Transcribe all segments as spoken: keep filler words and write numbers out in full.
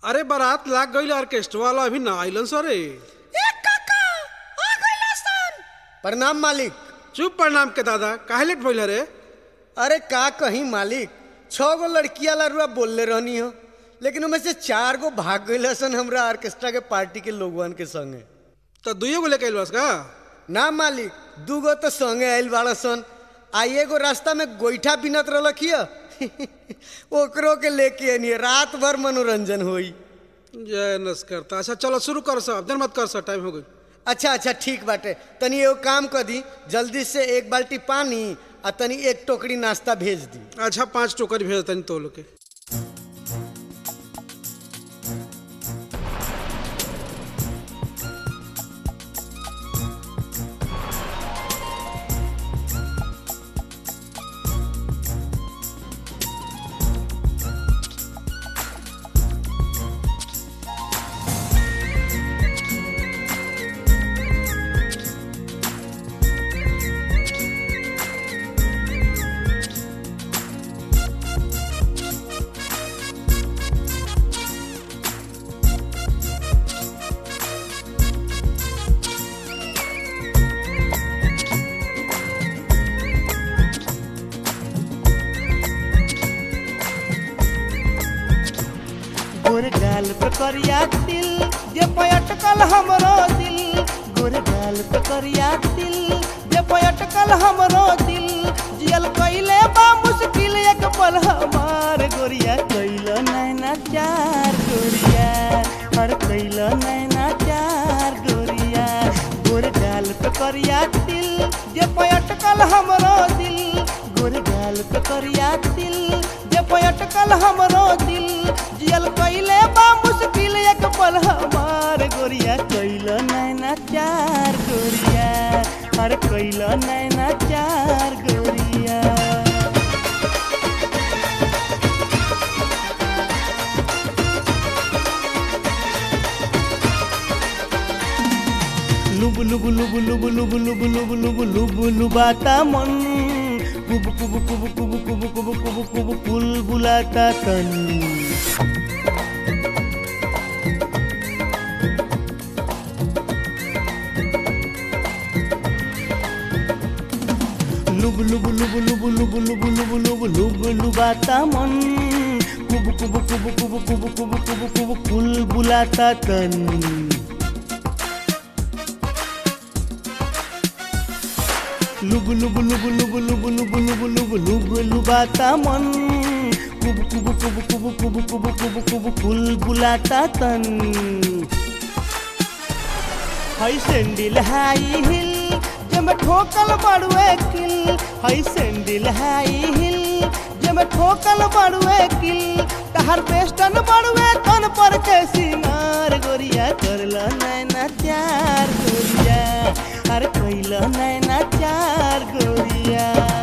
अरे बारात लाग गई ऑर्केस्ट्रा वाला अभी ना आइलन सरे। एक काका आ गइला सन। प्रणाम मालिक। चुप प्रणाम के दादा काहे लेट भइल रे? अरे का कहीं मालिक, छह गो लड़किया लारुआ बोलले रहनी हो, लेकिन उनमें से चार गो भाग गइल सन हमरा ऑर्केस्ट्रा के पार्टी के लोगवन के संगे। तो दुइयो गो लेके आइल बस का? ना मालिक, दू गो तो संगे आइल बाड़ा सन। आ एगो रास्ता में गोईठा बिनत रहलखिया ओकरो के लेके आनी, रात भर मनोरंजन होई। जय नस्करता। अच्छा चलो शुरू कर सब, देर मत कर सब, टाइम हो गई। अच्छा अच्छा ठीक बाटे, तनी एगो काम कर दी, जल्दी से एक बाल्टी पानी आ तनी एक टोकरी नाश्ता भेज दी। अच्छा पांच टोकरी भेज तनी तो लोग के। गोरे गाल पे करिया तिल जे पयटकल हमरो दिल, गोरे गाल पे करिया तिल जे पयटकल हमरो दिल, जियल कइले बा मुश्किल एक पल हमार गोरिया, कइल नैना चार गोरिया, हर कइल नैना चार गोरिया। गोरे गाल पे करिया तिल जे पयटकल हमरो दिल, गोरे गाल पे करिया तिल जे पयटकल हमरो दिल, जियल कइले बा मुश्किल एक पल हमार गोरिया, कइल नैना चार गोरिया, हर कइल नैना चार गोरिया। लुब लुब लुब लुब लुब लुब लुब लुब लुब लुबाता मन, कुब कुब कुब कुब कुब कुब कुब कुब कुल बुलाता तन। लुब लुब लुब लुब लुब लुब लुब लुब लुब लुबाता मन, कुब कुब कुब कुब कुब कुब कुब कुब कुल बुलाता तन। लुब लुब लुब लुब लुब लुब लुब लुब लुब लुबाता मन, कुब कुब कुब कुब कुब कुब कुब कुब कुल बुलाता तन। हई सैंडल हाई हिल जब ठोकल बड़ुए किल, हई सैंडल हाई हिल जब ठोकल बड़ुए किल, तहर पेस्टन बड़ुए तन पर के सिंगार गोरिया, करला नैना चार गोरिया, हर कइल नैना चार गोरिया।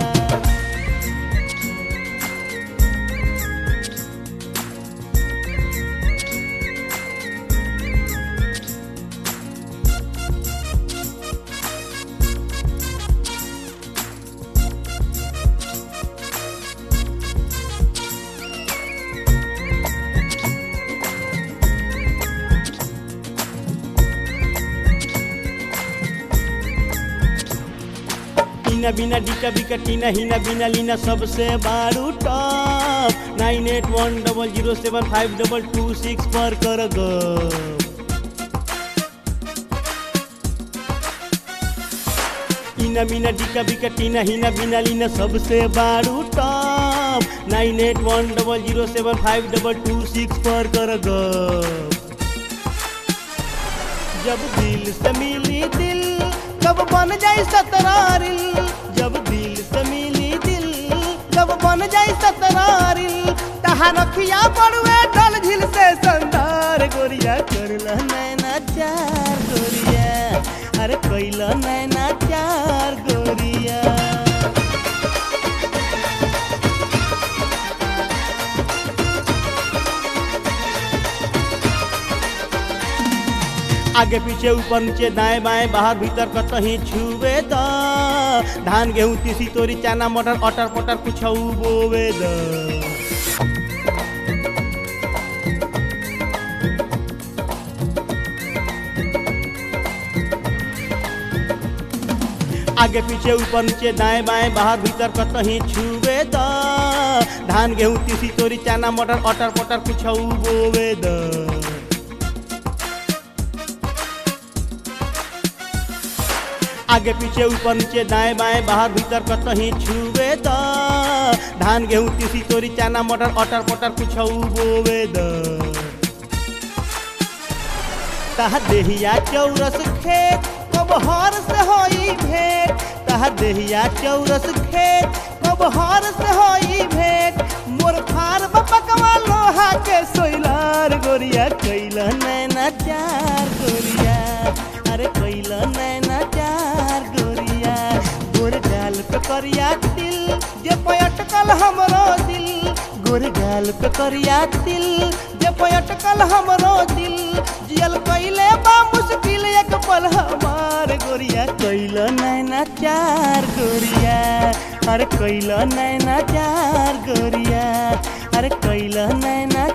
टीना बिना डिका बिका टीना हिना बिना लीना सबसे बारू top, nine eight one double zero seven five double two six पर कर गो। टीना बिना डिका बिका टीना हिना बिना लीना सबसे बारू top, nine eight one double zero seven five double two six पर कर गो। जब दिल से मिली दिल जब बन जाई सतरारिल, जब दिल से मिली दिल जब बन जाई सतरारिल, तहार अखिया पड़ुए डल झिल से संदार गोरिया, करला नैना चार गोरिया, अरे कइल नैना चार गोरिया। आगे पीछे ऊपर नीचे दाएं बाएं बाहर भीतर कतहीं छुवे द, धान गेहूं तीसी तोरी चना मटर अटर पटर कुछ बोवे द। आगे पीछे ऊपर नीचे दाएं बाएं बाहर भीतर कतही छुवे द धान गेहूं तीसी तोरी चना मटर अटर पटर कुछ बोवे द आगे पीछे ऊपर नीचे दाएं बाएं बाहर भीतर कतही छुवे द धान गेहूं तीसी तोरी चना मटर अटर पटर कुछ बोवे द तह देहिया चौरस खेत कब हार से होई भेंट तह देहिया चौरस खेत कब हार से होई भेंट मोर फार बपकवा लोहा के सोइलार गोरिया कैला नैना चार गोरिया अरे कैला नैना चार गोरिया गोर गाल पे करिया तिल जे पयटकल हमरो दिल गोर गाल पे करिया तिल जे पयटकल हमरो दिल जियल कैले बा मुश्किल एक पल हमार गोरिया कैला नैना चार गोरिया अरे कैला नैना चार गोरिया अरे कैला नैना